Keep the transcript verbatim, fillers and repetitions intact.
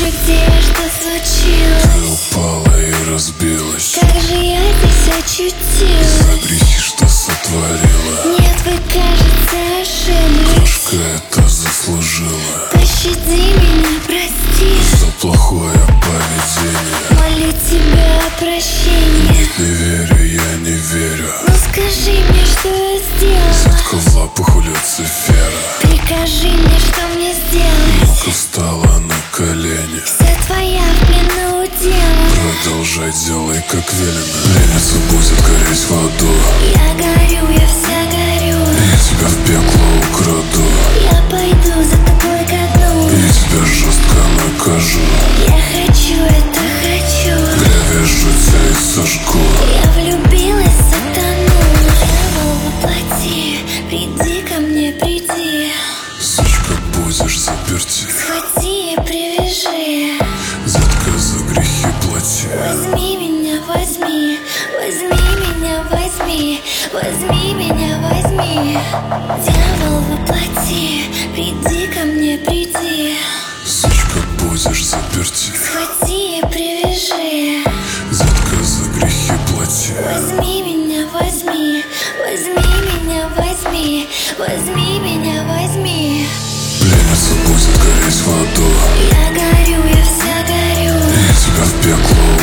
Скажи, где, что случилось? Ты упала и разбилась. Как же я здесь очутилась? За грехи, что сотворила. Нет, вы, кажется, ошиблись. Крошка это заслужила. Пощади меня, прости. За плохое поведение Молю тебя о прощении. не верю, я не верю. Ну скажи мне, что я сделала. Сетка в лапах у Люцифера. Прикажи мне, что мне сделать. Ну-ка встала на колени. Вся твоя в плену удела. Продолжай, делай как велено. Пленница будет гореть в аду. Я горю, я вся горю. Я тебя в пекло украду. Я пойду за тобой ко дну. Я тебя жестко накажу. Я хочу, это хочу. Привяжу тебя и сожгу. Я влюбилась в сатану. Дьявол воплоти, приди ко мне, приди. Сучка, будешь заперти. Схвати и привяжи. Детка, за грехи плати. Возьми меня, возьми. Возьми меня, возьми. Возьми меня, возьми. Дьявол воплоти, приди ко мне, приди. Сучка, будешь заперти. Схвати и привяжи. Детка, за грехи плати. Возьми меня, возьми. Возьми меня, возьми. Возьми меня, возьми. Пленница будет гореть в аду. Я горю, я вся горю. Я тебя в пекло